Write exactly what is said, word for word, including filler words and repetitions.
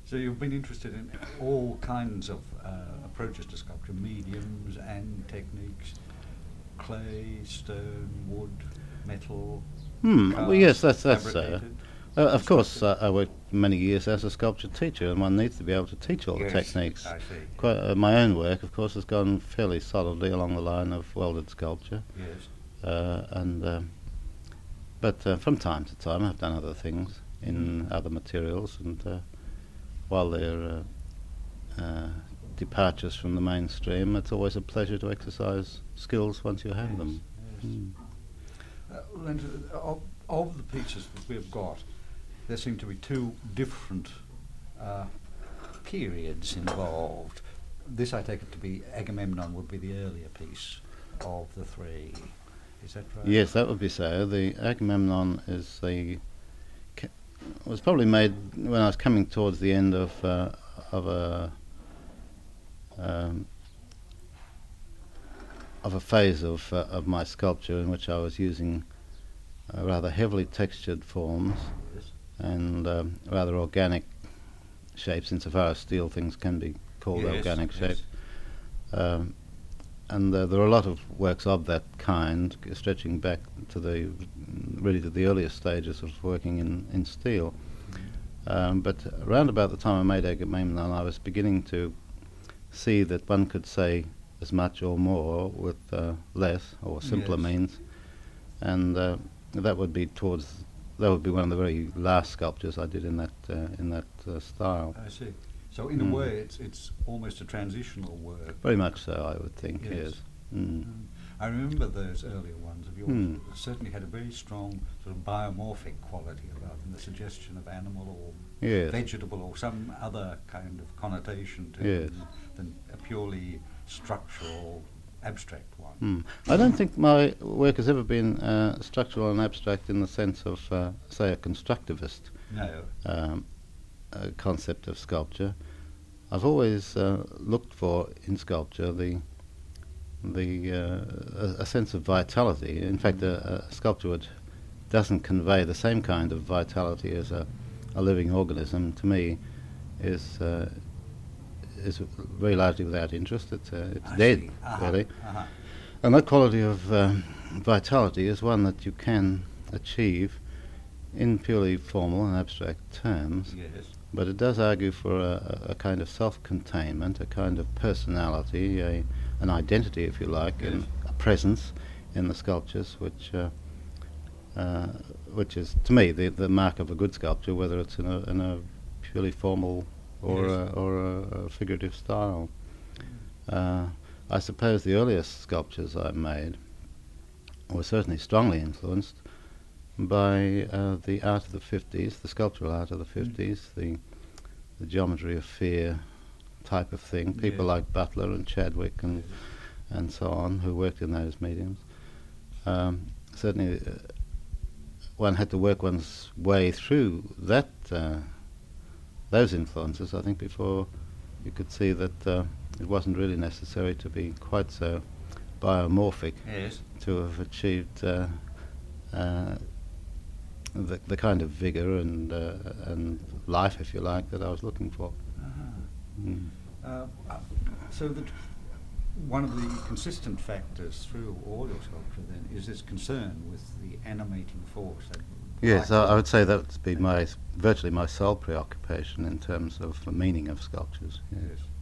So you've been interested in all kinds of uh, approaches to sculpture, mediums and techniques, clay, stone, wood, metal, Hmm. cast, Well, yes, that's that's. Uh, fabricated, uh, of course, constructed. uh, I worked many years as a sculpture teacher, and one needs to be able to teach all the Yes, techniques. I see. Quite, uh, my own work, of course, has gone fairly solidly along the line of welded sculpture, Yes. uh, and um but uh, from time to time I've done other things in Mm. other materials, and uh, while they're uh, uh, departures from the mainstream, it's always a pleasure to exercise skills once you have Yes. them. Yes. Mm. Uh, Leonard, uh, of, of the pieces that we've got, there seem to be two different uh, periods involved. This, I take it to be Agamemnon, would be the earlier piece of the three. Is that right? Yes, that would be so. The Agamemnon is the ca- was probably made when I was coming towards the end of uh, of a um, of a phase of uh, of my sculpture in which I was using uh, rather heavily textured forms Yes. and um, rather organic shapes, insofar as steel things can be called Yes, organic yes. shapes. Um, and uh, there are a lot of works of that kind, g- stretching back to the really to the earliest stages of working in, in steel. Mm. Um, but around about the time I made Agamemnon, I was beginning to see that one could say as much or more with uh, less or simpler Yes. means, and uh, that would be towards that would be one of the very last sculptures I did in that uh, in that uh, style. I see. So in Mm. a way, it's it's almost a transitional work. Very much so, I would think. Yes. Yes. Mm. Mm. I remember those earlier ones of yours. Hmm. Certainly had a very strong sort of biomorphic quality about them, the suggestion of animal or Yes. vegetable or some other kind of connotation to Yes. them than a purely structural, abstract one. Mm. I don't think my work has ever been uh, structural and abstract in the sense of, uh, say, a constructivist No. um, uh, concept of sculpture. I've always uh, looked for in sculpture the the uh, a, a sense of vitality. In fact, a, a sculpture which doesn't convey the same kind of vitality as a, a living organism, to me, is uh, is very largely without interest. It's uh, it's I dead, see. Uh-huh. really. Uh-huh. And that quality of um, vitality is one that you can achieve in purely formal and abstract terms, Yes. but it does argue for a, a a kind of self-containment, a kind of personality, a, an identity, if you like, Yes. and a presence in the sculptures, which uh, uh, which is, to me, the, the mark of a good sculpture, whether it's in a, in a purely formal or, Yes. a, or a, a figurative style. Uh, I suppose the earliest sculptures I made were certainly strongly influenced by uh, the art of the fifties, the sculptural art of the fifties, the the geometry of fear type of thing. People Yes. like Butler and Chadwick and and so on, who worked in those mediums. Um, certainly, uh, one had to work one's way through that uh, those influences, I think, before you could see that uh, it wasn't really necessary to be quite so biomorphic Yes. to have achieved uh, uh, the, the kind of vigor and uh, and life, if you like, that I was looking for. Uh-huh. Mm. Uh, uh, so that one of the consistent factors through all your sculpture then is this concern with the animating force. That Yes, like I, I would say that would be my s- virtually my sole preoccupation in terms of the meaning of sculptures. Yes. Yes.